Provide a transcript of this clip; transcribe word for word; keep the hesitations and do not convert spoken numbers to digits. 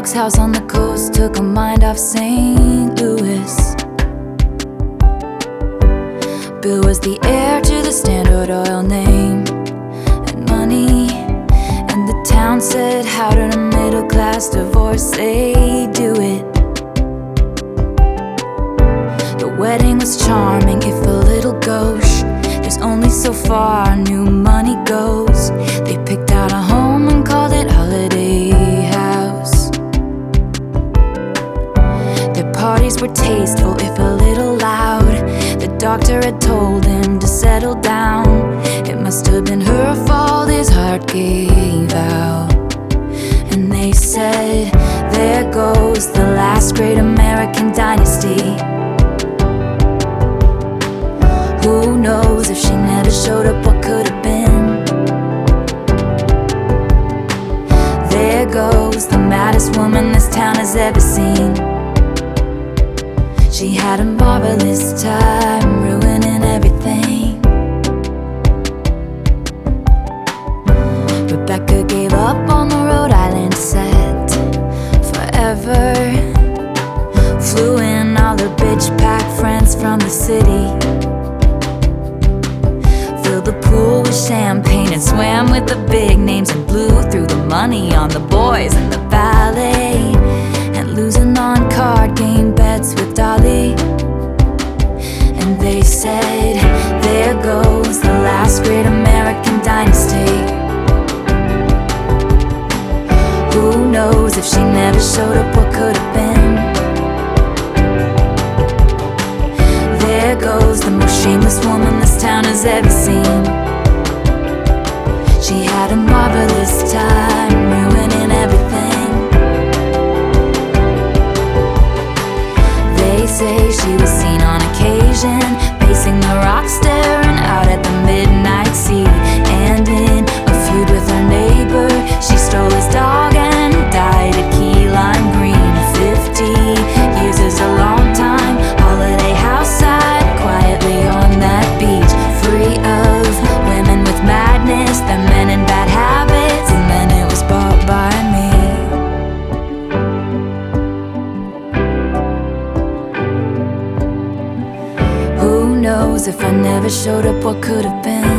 Folks' house on the coast took her mind off Saint Louis. Bill was the heir to the Standard Oil name and money, and the town said, how did a middle-class divorcee do it? The wedding was charming, if a little gauche. There's only so far new money goes. They picked out a home and called it Holiday House. Their parties were tasteful, if a little loud. The doctor had told him to settle down. It must have been her fault his heart gave out. And they said, there goes the last great American dynasty. Who knows if she never showed up, what could have been? There goes the maddest woman this town has ever seen. She had a marvelous time ruining everything. Rebecca gave up on the Rhode Island set forever. Flew in all the bitch pack friends from the city. Filled the pool with champagne and swam with the big names, and blew through the money on the boys and the ballet, and losing on card game bets with Dolly. And they said, there goes the last great American dynasty. Who knows if she never showed up, what could have been? There goes the most shameless woman this town has ever seen. She had a marvelous time ruining everything. They say she was seen on occasion pacing the rocks, staring out at the midnight sea. And in a feud with her neighbor, she stole his dog and died at Key Lime Green. Fifty years is a long time. Holiday House side, quietly on that beach, free of women with madness, the men in bad habits, and then it was bought by me. Who knows if I never showed up, what could have been?